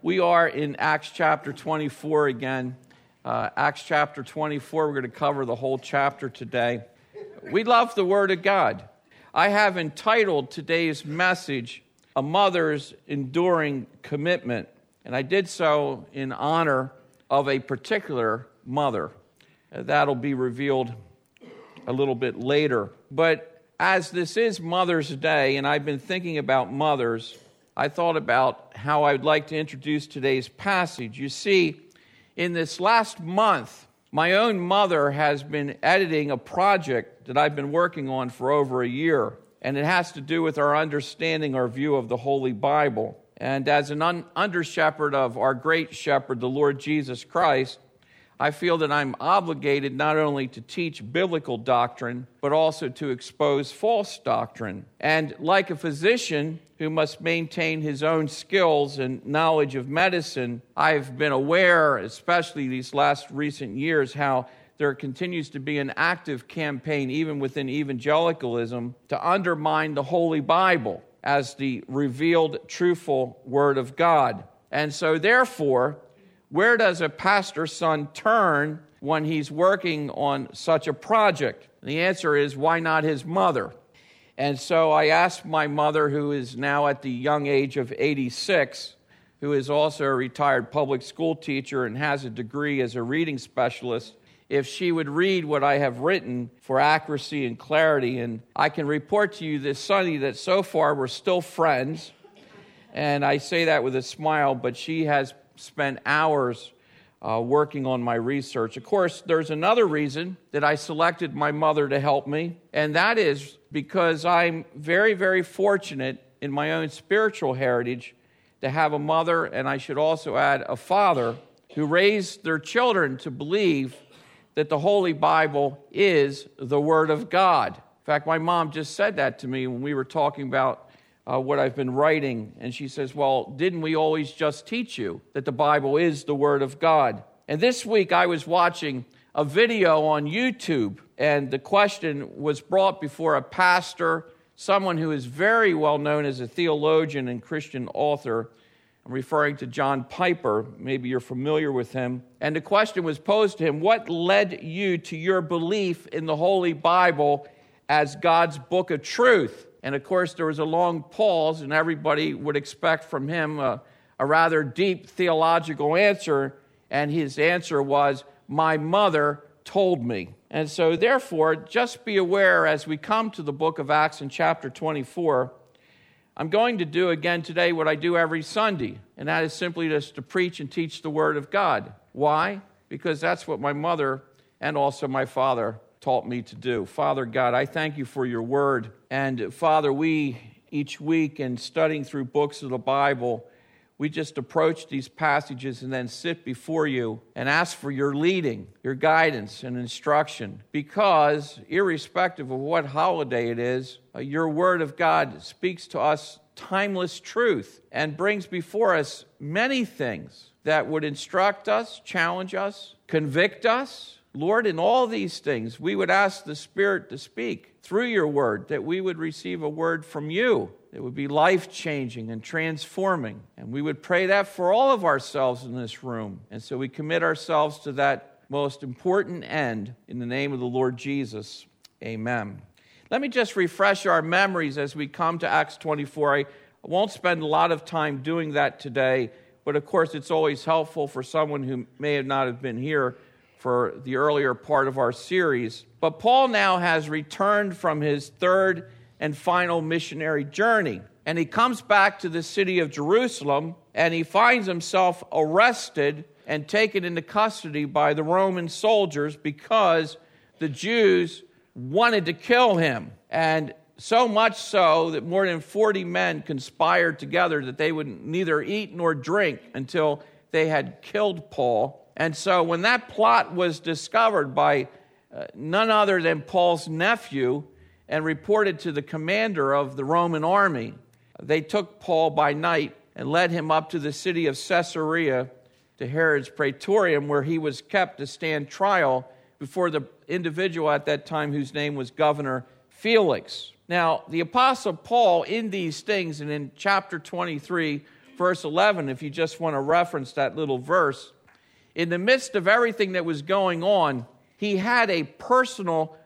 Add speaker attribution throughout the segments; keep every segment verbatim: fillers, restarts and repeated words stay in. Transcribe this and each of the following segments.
Speaker 1: We are in Acts chapter twenty-four again. Uh, Acts chapter twenty-four, we're going to cover the whole chapter today. We love the Word of God. I have entitled today's message, A Mother's Enduring Commitment. And I did so in honor of a particular mother. Uh, that'll be revealed a little bit later. But as this is Mother's Day, and I've been thinking about mothers, I thought about how I'd like to introduce today's passage. You see, in this last month, my own mother has been editing a project that I've been working on for over a year, and it has to do with our understanding our view of the Holy Bible. And as an un- under-shepherd of our great shepherd, the Lord Jesus Christ, I feel that I'm obligated not only to teach biblical doctrine, but also to expose false doctrine. And like a physician who must maintain his own skills and knowledge of medicine, I've been aware, especially these last recent years, how there continues to be an active campaign, even within evangelicalism, to undermine the Holy Bible as the revealed, truthful Word of God. And so therefore, where does a pastor's son turn when he's working on such a project? And the answer is, why not his mother? And so I asked my mother, who is now at the young age of eighty-six, who is also a retired public school teacher and has a degree as a reading specialist, if she would read what I have written for accuracy and clarity. And I can report to you this Sunday that so far we're still friends. And I say that with a smile, but she has spent hours uh, working on my research. Of course, there's another reason that I selected my mother to help me, and that is because I'm very, very fortunate in my own spiritual heritage to have a mother, and I should also add a father, who raised their children to believe that the Holy Bible is the Word of God. In fact, my mom just said that to me when we were talking about Uh, what I've been writing, and she says, well, didn't we always just teach you that the Bible is the Word of God? And this week I was watching a video on YouTube, and the question was brought before a pastor, someone who is very well known as a theologian and Christian author. I'm referring to John Piper. Maybe you're familiar with him. And the question was posed to him, what led you to your belief in the Holy Bible as God's book of truth? And of course, there was a long pause, and everybody would expect from him a, a rather deep theological answer. And his answer was, my mother told me. And so therefore, just be aware as we come to the book of Acts in chapter twenty-four, I'm going to do again today what I do every Sunday, and that is simply just to preach and teach the Word of God. Why? Because that's what my mother and also my father taught me to do. Father God, I thank you for your word. And Father, we each week in studying through books of the Bible, we just approach these passages and then sit before you and ask for your leading, your guidance and instruction. Because irrespective of what holiday it is, uh, your word of God speaks to us timeless truth and brings before us many things that would instruct us, challenge us, convict us. Lord, in all these things, we would ask the Spirit to speak through your word, that we would receive a word from you that would be life-changing and transforming. And we would pray that for all of ourselves in this room. And so we commit ourselves to that most important end in the name of the Lord Jesus. Amen. Let me just refresh our memories as we come to Acts twenty-four. I won't spend a lot of time doing that today, but of course it's always helpful for someone who may have not have been here for the earlier part of our series. But Paul now has returned from his third and final missionary journey. And he comes back to the city of Jerusalem, and he finds himself arrested and taken into custody by the Roman soldiers because the Jews wanted to kill him. And so much so that more than forty men conspired together that they would neither eat nor drink until they had killed Paul. And so when that plot was discovered by uh, none other than Paul's nephew and reported to the commander of the Roman army, they took Paul by night and led him up to the city of Caesarea to Herod's praetorium, where he was kept to stand trial before the individual at that time whose name was Governor Felix. Now, the Apostle Paul in these things, and in chapter twenty-three, verse eleven, if you just want to reference that little verse. In the midst of everything that was going on, he had a personal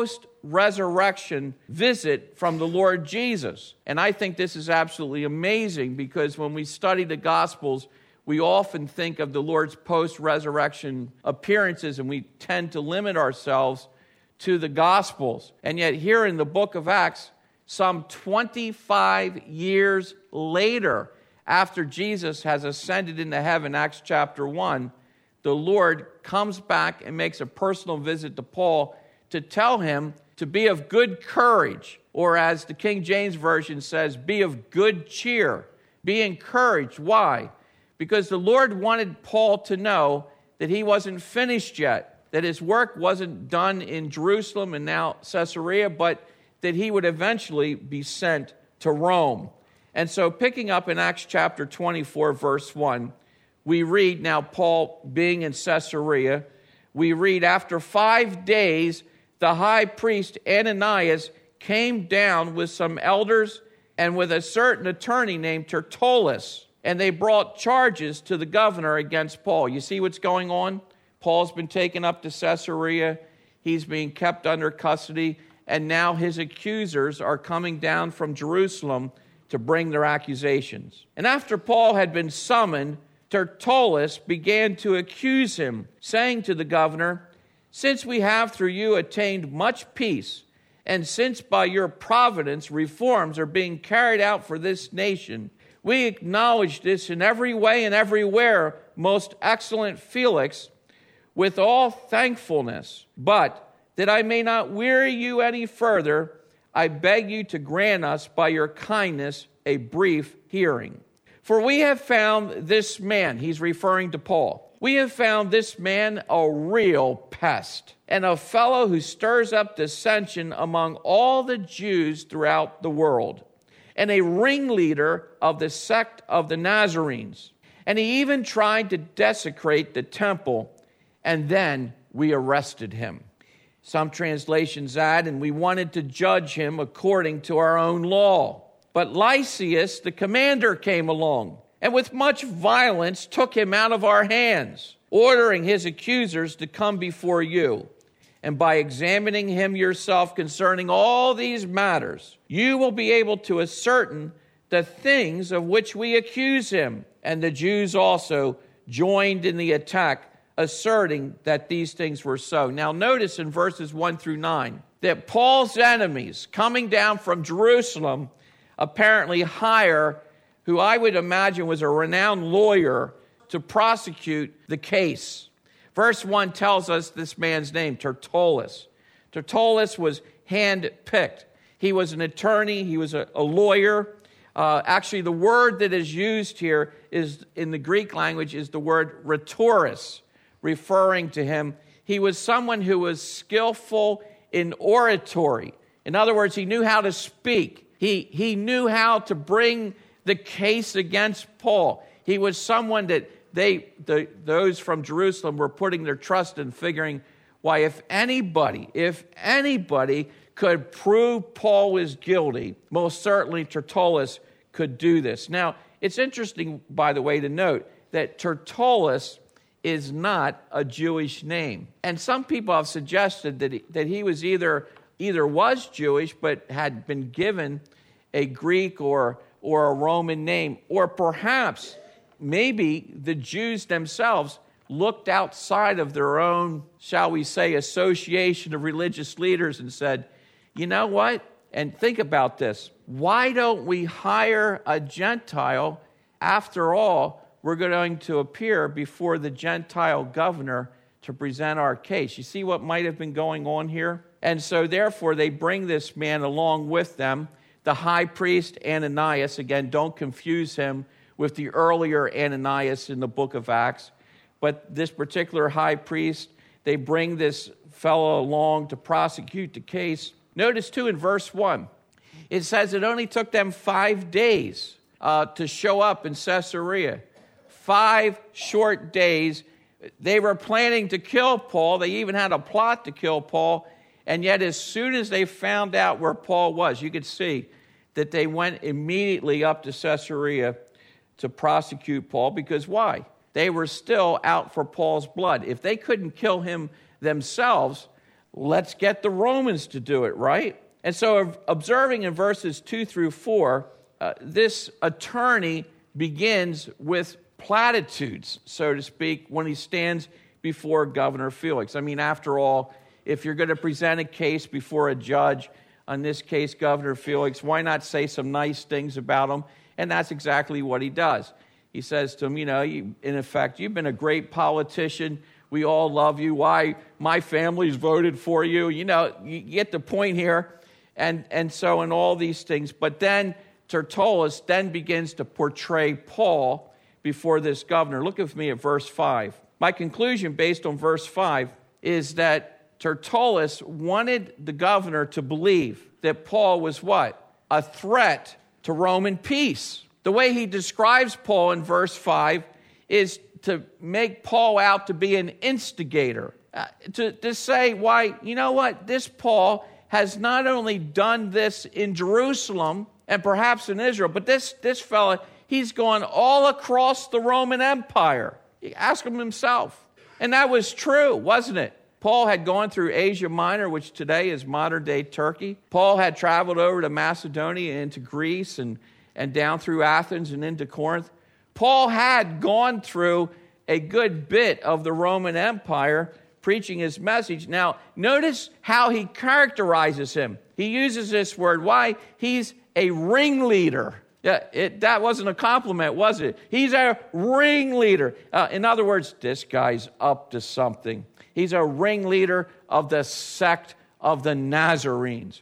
Speaker 1: post-resurrection visit from the Lord Jesus. And I think this is absolutely amazing, because when we study the Gospels, we often think of the Lord's post-resurrection appearances, and we tend to limit ourselves to the Gospels. And yet here in the book of Acts, some twenty-five years later, after Jesus has ascended into heaven, Acts chapter one, the Lord comes back and makes a personal visit to Paul to tell him to be of good courage, or as the King James Version says, be of good cheer. Be encouraged. Why? Because the Lord wanted Paul to know that he wasn't finished yet, that his work wasn't done in Jerusalem and now Caesarea, but that he would eventually be sent to Rome. And so picking up in Acts chapter twenty-four, verse one, we read, now Paul being in Caesarea, we read, after five days, the high priest Ananias came down with some elders and with a certain attorney named Tertullus, and they brought charges to the governor against Paul. You see what's going on? Paul's been taken up to Caesarea. He's being kept under custody, and now his accusers are coming down from Jerusalem to bring their accusations. And after Paul had been summoned, Tertullus began to accuse him, saying to the governor, since we have through you attained much peace, and since by your providence reforms are being carried out for this nation, we acknowledge this in every way and everywhere, most excellent Felix, with all thankfulness. But that I may not weary you any further, I beg you to grant us by your kindness a brief hearing. For we have found this man, he's referring to Paul, we have found this man a real pest, and a fellow who stirs up dissension among all the Jews throughout the world, and a ringleader of the sect of the Nazarenes. And he even tried to desecrate the temple, and then we arrested him. Some translations add, and we wanted to judge him according to our own law. But Lysias, the commander, came along, and with much violence took him out of our hands, ordering his accusers to come before you. And by examining him yourself concerning all these matters, you will be able to ascertain the things of which we accuse him. And the Jews also joined in the attack, asserting that these things were so. Now notice in verses one through nine that Paul's enemies coming down from Jerusalem apparently hire, who I would imagine was a renowned lawyer, to prosecute the case. Verse one tells us this man's name, Tertullus. Tertullus was hand-picked. He was an attorney. He was a, a lawyer. Uh, actually, the word that is used here is in the Greek language is the word rhetorus, referring to him. He was someone who was skillful in oratory. In other words, he knew how to speak. He, he knew how to bring the case against Paul. He was someone that they, the, those from Jerusalem were putting their trust in, figuring, why, if anybody, if anybody could prove Paul was guilty, most certainly Tertullus could do this. Now, it's interesting, by the way, to note that Tertullus is not a Jewish name. And some people have suggested that he, that he was either either was Jewish but had been given a Greek or or a Roman name, or perhaps maybe the Jews themselves looked outside of their own, shall we say, association of religious leaders and said, you know what? And think about this. Why don't we hire a Gentile? After all, we're going to appear before the Gentile governor to present our case. You see what might have been going on here? And so therefore they bring this man along with them. The high priest Ananias, again, don't confuse him with the earlier Ananias in the book of Acts. But this particular high priest, they bring this fellow along to prosecute the case. Notice too in verse one, it says it only took them five days uh, to show up in Caesarea. Five short days. They were planning to kill Paul. They even had a plot to kill Paul. And yet as soon as they found out where Paul was, you could see that they went immediately up to Caesarea to prosecute Paul because why? They were still out for Paul's blood. If they couldn't kill him themselves, let's get the Romans to do it, right? And so observing in verses two through four, uh, this attorney begins with platitudes, so to speak, when he stands before Governor Felix. I mean, after all, if you're going to present a case before a judge, in this case, Governor Felix, why not say some nice things about him? And that's exactly what he does. He says to him, you know, you, in effect, you've been a great politician. We all love you. Why? My family's voted for you. You know, you get the point here. And, and so in all these things. But then Tertullus then begins to portray Paul before this governor. Look with me at verse five. My conclusion based on verse five is that Tertullus wanted the governor to believe that Paul was what? A threat to Roman peace. The way he describes Paul in verse five is to make Paul out to be an instigator. Uh, to, to say, why, you know what? This Paul has not only done this in Jerusalem and perhaps in Israel, but this, this fella, he's gone all across the Roman Empire. You ask him himself. And that was true, wasn't it? Paul had gone through Asia Minor, which today is modern-day Turkey. Paul had traveled over to Macedonia into Greece and, and down through Athens and into Corinth. Paul had gone through a good bit of the Roman Empire preaching his message. Now, notice how he characterizes him. He uses this word. Why? He's a ringleader. Yeah, it, that wasn't a compliment, was it? He's a ringleader. Uh, in other words, this guy's up to something. He's a ringleader of the sect of the Nazarenes.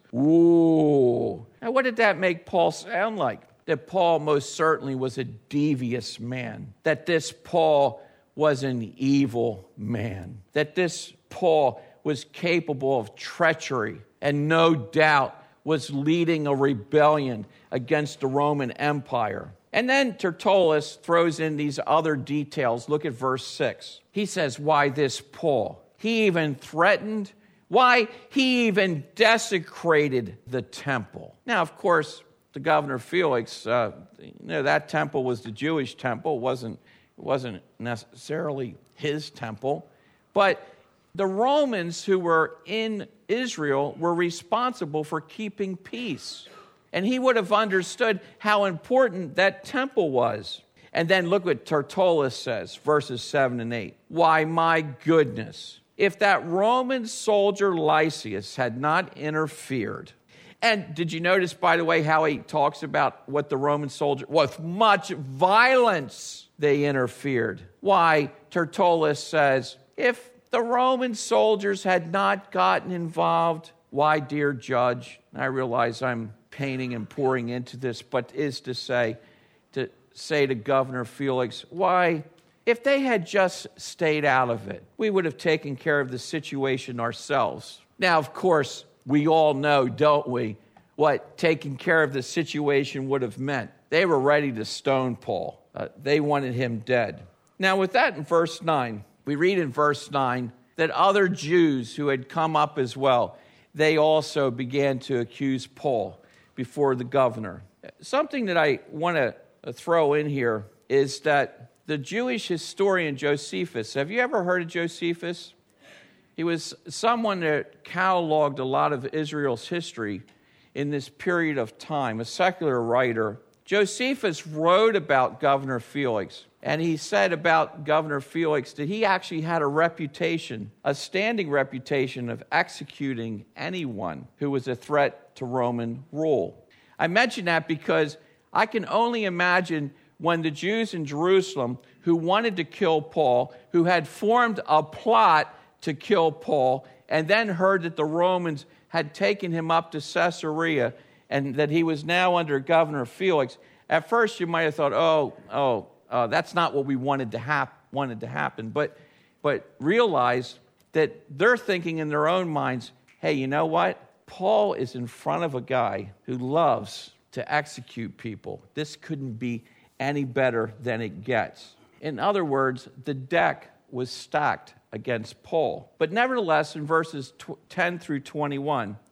Speaker 1: Ooh. Now, what did that make Paul sound like? That Paul most certainly was a devious man. That this Paul was an evil man. That this Paul was capable of treachery and no doubt was leading a rebellion against the Roman Empire. And then Tertullus throws in these other details. Look at verse six. He says, why this Paul? He even threatened. Why? He even desecrated the temple. Now, of course, the governor Felix, uh, you know, that temple was the Jewish temple. It wasn't, it wasn't necessarily his temple. But the Romans who were in Israel were responsible for keeping peace. And he would have understood how important that temple was. And then look what Tertullus says, verses seven and eight. Why, my goodness, if that Roman soldier Lysias had not interfered. And did you notice, by the way, how he talks about what the Roman soldier, with much violence they interfered. Why, Tertullus says, if the Roman soldiers had not gotten involved, why, dear judge, I realize I'm painting and pouring into this, but is to say, to say to Governor Felix, why, if they had just stayed out of it, we would have taken care of the situation ourselves. Now, of course, we all know, don't we, what taking care of the situation would have meant. They were ready to stone Paul. Uh, they wanted him dead. Now, with that in verse nine, we read in verse nine that other Jews who had come up as well, they also began to accuse Paul before the governor. Something that I want to throw in here is that the Jewish historian Josephus, have you ever heard of Josephus? He was someone that cataloged a lot of Israel's history in this period of time, a secular writer. Josephus wrote about Governor Felix, and he said about Governor Felix that he actually had a reputation, a standing reputation of executing anyone who was a threat to Roman rule. I mention that because I can only imagine when the Jews in Jerusalem who wanted to kill Paul, who had formed a plot to kill Paul, and then heard that the Romans had taken him up to Caesarea and that he was now under Governor Felix. At first, you might have thought, "Oh, oh, uh, that's not what we wanted to hap- wanted to happen." But, but realize that they're thinking in their own minds, "Hey, you know what? Paul is in front of a guy who loves to execute people. This couldn't be any better than it gets." In other words, the deck was stacked against Paul. But nevertheless, in verses ten through twenty-one,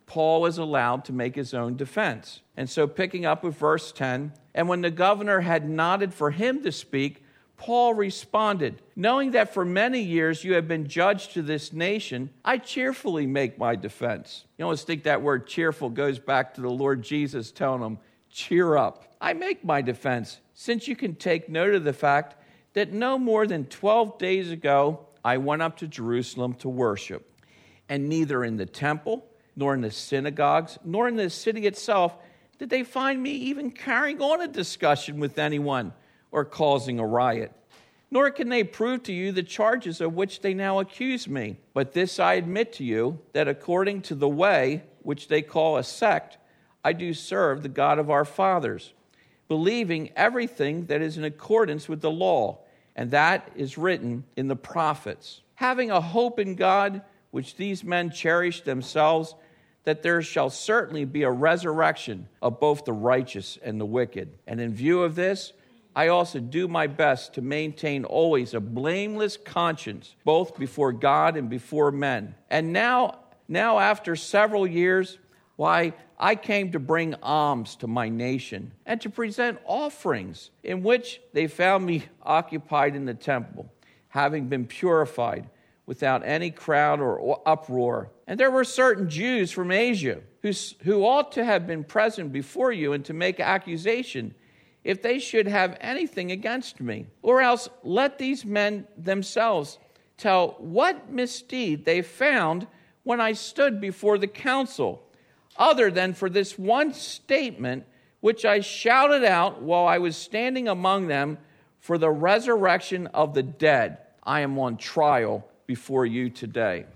Speaker 1: Paul was allowed to make his own defense. And so picking up with verse ten, and when the governor had nodded for him to speak, Paul responded, knowing that for many years you have been judge to this nation, I cheerfully make my defense. You always think that word cheerful goes back to the Lord Jesus telling him, cheer up. I make my defense, since you can take note of the fact that no more than twelve days ago I went up to Jerusalem to worship. And neither in the temple, nor in the synagogues, nor in the city itself did they find me even carrying on a discussion with anyone or causing a riot. Nor can they prove to you the charges of which they now accuse me. But this I admit to you, that according to the way which they call a sect, I do serve the God of our fathers, believing everything that is in accordance with the law, and that is written in the prophets, having a hope in God, which these men cherish themselves, that there shall certainly be a resurrection of both the righteous and the wicked. And in view of this, I also do my best to maintain always a blameless conscience, both before God and before men. And now, now after several years, why, I came to bring alms to my nation and to present offerings, in which they found me occupied in the temple, having been purified without any crowd or uproar. And there were certain Jews from Asia who, who ought to have been present before you and to make accusation if they should have anything against me. Or else let these men themselves tell what misdeed they found when I stood before the council, other than for this one statement which I shouted out while I was standing among them for the resurrection of the dead. I am on trial before you today.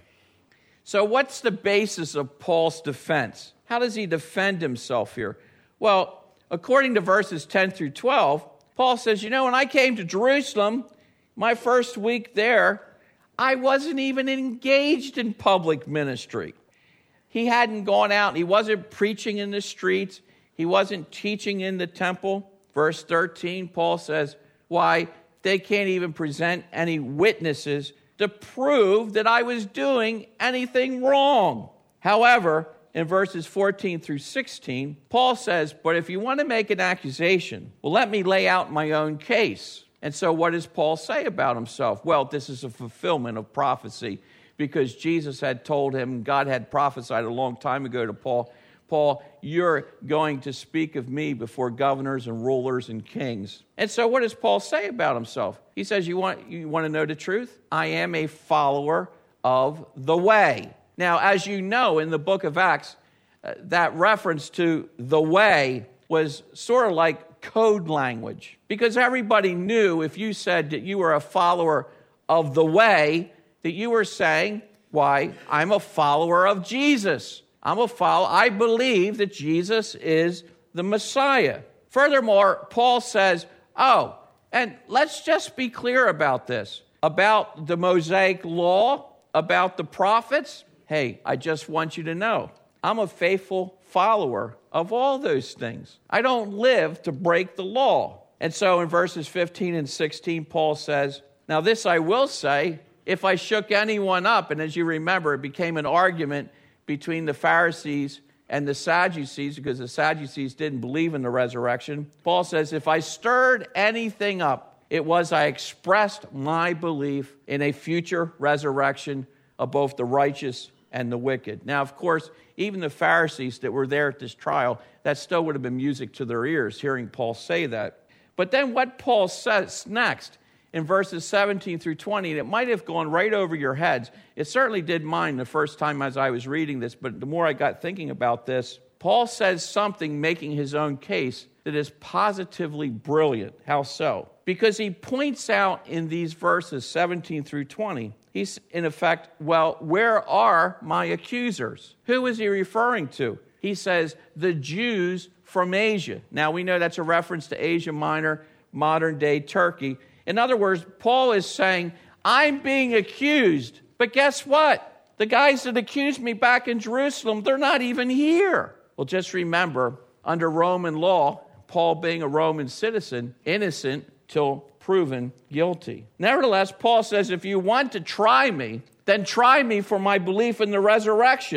Speaker 1: So what's the basis of Paul's defense? How does he defend himself here? Well, according to verses ten through twelve, Paul says, you know, when I came to Jerusalem, my first week there, I wasn't even engaged in public ministry. He hadn't gone out. He wasn't preaching in the streets. He wasn't teaching in the temple. Verse thirteen, Paul says, why, they can't even present any witnesses to prove that I was doing anything wrong. However, in verses fourteen through sixteen, Paul says, but if you want to make an accusation, well, let me lay out my own case. And so what does Paul say about himself? Well, this is a fulfillment of prophecy, because Jesus had told him, God had prophesied a long time ago to Paul, Paul, you're going to speak of me before governors and rulers and kings. And so what does Paul say about himself? He says, you want, you want to know the truth? I am a follower of the way. Now, as you know, in the book of Acts, uh, that reference to the way was sort of like code language, because everybody knew if you said that you were a follower of the way, that you were saying, why, I'm a follower of Jesus. I'm a follower. I believe that Jesus is the Messiah. Furthermore, Paul says, oh, and let's just be clear about this, about the Mosaic law, about the prophets. Hey, I just want you to know, I'm a faithful follower of all those things. I don't live to break the law. And so in verses fifteen and sixteen, Paul says, now this I will say, if I shook anyone up, and as you remember, it became an argument between the Pharisees and the Sadducees, because the Sadducees didn't believe in the resurrection. Paul says, if I stirred anything up, it was I expressed my belief in a future resurrection of both the righteous and the wicked. Now, of course, even the Pharisees that were there at this trial, that still would have been music to their ears, hearing Paul say that. But then what Paul says next, in verses seventeen through twenty, and it might have gone right over your heads. It certainly did mine the first time as I was reading this, but the more I got thinking about this, Paul says something making his own case that is positively brilliant. How so? Because he points out in these verses seventeen through twenty, he's in effect, well, where are my accusers? Who is he referring to? He says, the Jews from Asia. Now, we know that's a reference to Asia Minor, modern-day Turkey. In other words, Paul is saying, I'm being accused, but guess what? The guys that accused me back in Jerusalem, they're not even here. Well, just remember, under Roman law, Paul being a Roman citizen, innocent till proven guilty. Nevertheless, Paul says, if you want to try me, then try me for my belief in the resurrection.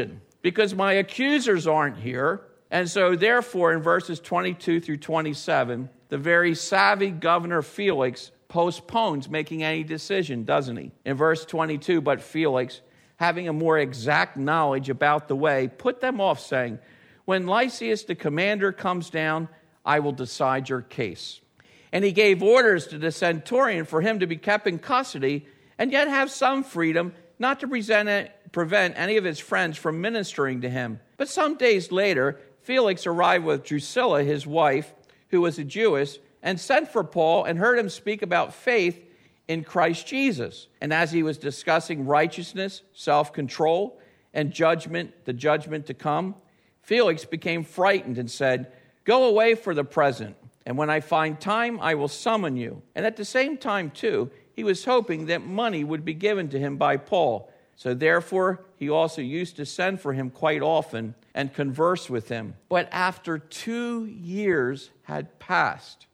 Speaker 1: because my accusers aren't here. And so therefore, in verses twenty-two through twenty-seven, the very savvy Governor Felix postpones making any decision, doesn't he? In verse twenty-two, but Felix, having a more exact knowledge about the way, put them off, saying, when Lysias the commander comes down, I will decide your case. And he gave orders to the centurion for him to be kept in custody and yet have some freedom, not to present, prevent any of his friends from ministering to him. But some days later, Felix arrived with Drusilla, his wife, who was a Jewess, and sent for Paul and heard him speak about faith in Christ Jesus. And as he was discussing righteousness, self-control, and judgment, the judgment to come, Felix became frightened and said, go away for the present, and when I find time, I will summon you. And at the same time, too, he was hoping that money would be given to him by Paul. So therefore, he also used to send for him quite often and converse with him. But after two years had passed,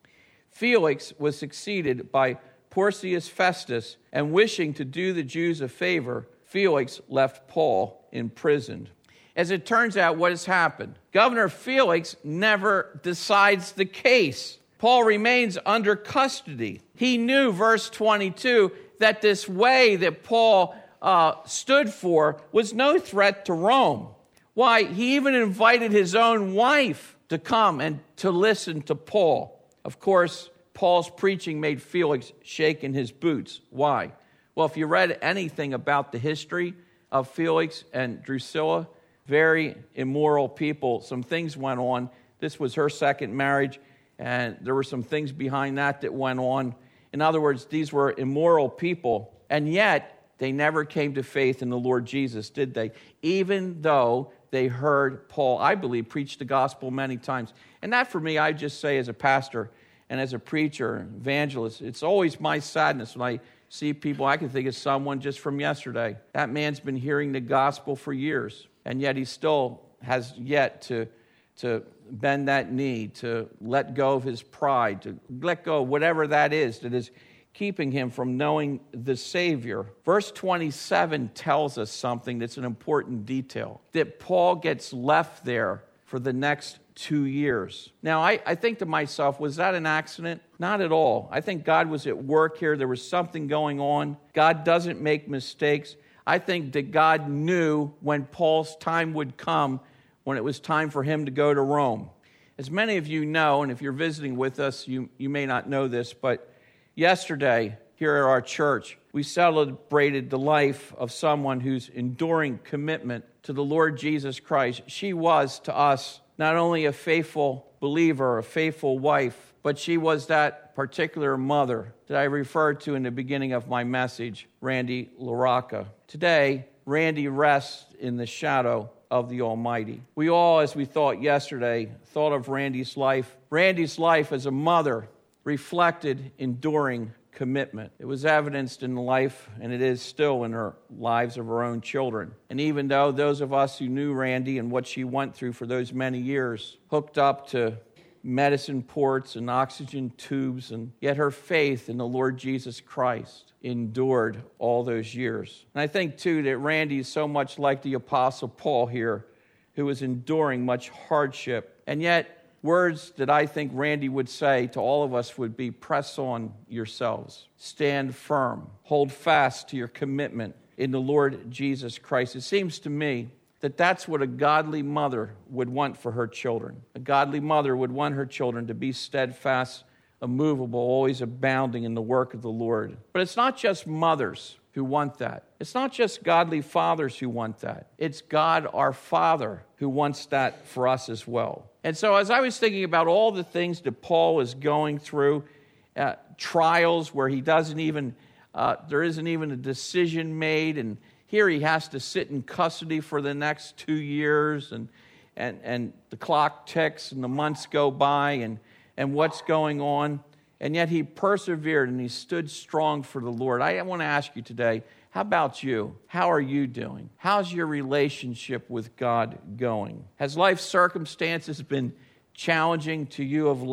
Speaker 1: Felix was succeeded by Porcius Festus, and wishing to do the Jews a favor, Felix left Paul imprisoned. As it turns out, what has happened? Governor Felix never decides the case. Paul remains under custody. He knew, verse twenty-two, that this way that Paul uh, stood for was no threat to Rome. Why, he even invited his own wife to come and to listen to Paul. Of course, Paul's preaching made Felix shake in his boots. Why? Well, if you read anything about the history of Felix and Drusilla, very immoral people, some things went on. This was her second marriage, and there were some things behind that that went on. In other words, these were immoral people, and yet they never came to faith in the Lord Jesus, did they? Even though they heard Paul, I believe, preach the gospel many times. And that for me, I just say as a pastor and as a preacher, evangelist, it's always my sadness when I see people. I can think of someone just from yesterday. That man's been hearing the gospel for years, and yet he still has yet to, to bend that knee, to let go of his pride, to let go of whatever that is that is keeping him from knowing the Savior. Verse twenty-seven tells us something that's an important detail, that Paul gets left there for the next two years. Now, I, I think to myself, was that an accident? Not at all. I think God was at work here. There was something going on. God doesn't make mistakes. I think that God knew when Paul's time would come, when it was time for him to go to Rome. As many of you know, and if you're visiting with us, you, you may not know this, but yesterday here at our church, we celebrated the life of someone whose enduring commitment to the Lord Jesus Christ. She was to us not only a faithful believer, a faithful wife, but she was that particular mother that I referred to in the beginning of my message, Randy LaRocca. Today, Randy rests in the shadow of the Almighty. We all, as we thought yesterday, thought of Randy's life. Randy's life as a mother reflected enduring commitment. It was evidenced in the life, and it is still in her lives of her own children. And even though those of us who knew Randy and what she went through for those many years, hooked up to medicine ports and oxygen tubes, and yet her faith in the Lord Jesus Christ endured all those years. And I think, too, that Randy is so much like the Apostle Paul here, who was enduring much hardship, and yet words that I think Randy would say to all of us would be, press on yourselves, stand firm, hold fast to your commitment in the Lord Jesus Christ. It seems to me that that's what a godly mother would want for her children. A godly mother would want her children to be steadfast, immovable, always abounding in the work of the Lord. But it's not just mothers who want that. It's not just godly fathers who want that. It's God our Father who wants that for us as well. And so as I was thinking about all the things that Paul is going through, uh, trials where he doesn't even, uh, there isn't even a decision made, and here he has to sit in custody for the next two years, and and and the clock ticks, and the months go by, and and what's going on, and yet he persevered and he stood strong for the Lord. I want to ask you today, how about you? How are you doing? How's your relationship with God going? Has life circumstances been challenging to you of late?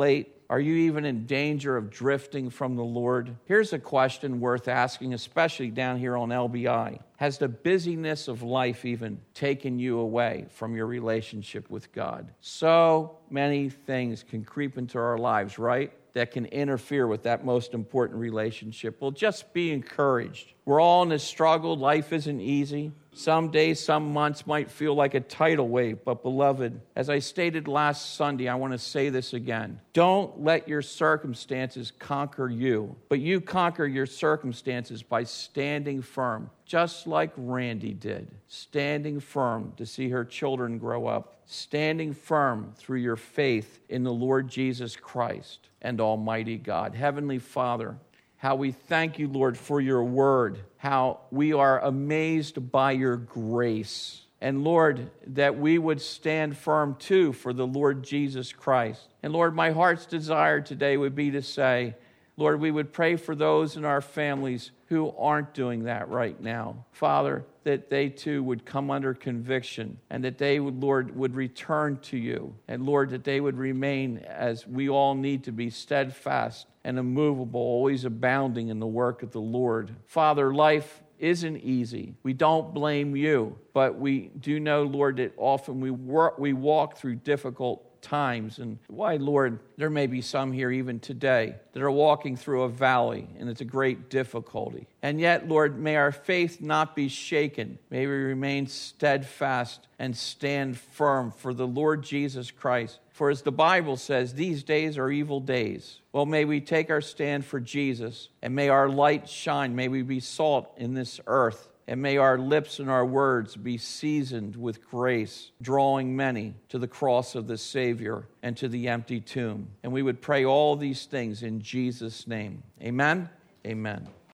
Speaker 1: Are you even in danger of drifting from the Lord? Here's a question worth asking, especially down here on L B I. Has the busyness of life even taken you away from your relationship with God? So many things can creep into our lives, right? That can interfere with that most important relationship. Well, just be encouraged. We're all in this struggle. Life isn't easy. Some days, some months might feel like a tidal wave. But beloved, as I stated last Sunday, I want to say this again. Don't let your circumstances conquer you, but you conquer your circumstances by standing firm, just like Randy did. Standing firm to see her children grow up. Standing firm through your faith in the Lord Jesus Christ and Almighty God. Heavenly Father, how we thank you, Lord, for your word, how we are amazed by your grace. And Lord, that we would stand firm too for the Lord Jesus Christ. And Lord, my heart's desire today would be to say, Lord, we would pray for those in our families who aren't doing that right now. Father, that they too would come under conviction and that they would, Lord, would return to you. And Lord, that they would remain, as we all need to be, steadfast and immovable, always abounding in the work of the Lord. Father, life isn't easy. We don't blame you, but we do know, Lord, that often we work, we walk through difficult times. And why, Lord, there may be some here even today that are walking through a valley, and it's a great difficulty. And yet, Lord, may our faith not be shaken. May we remain steadfast and stand firm for the Lord Jesus Christ. For as the Bible says, these days are evil days. Well, may we take our stand for Jesus, and may our light shine. May we be salt in this earth. And may our lips and our words be seasoned with grace, drawing many to the cross of the Savior and to the empty tomb. And we would pray all these things in Jesus' name. Amen? Amen.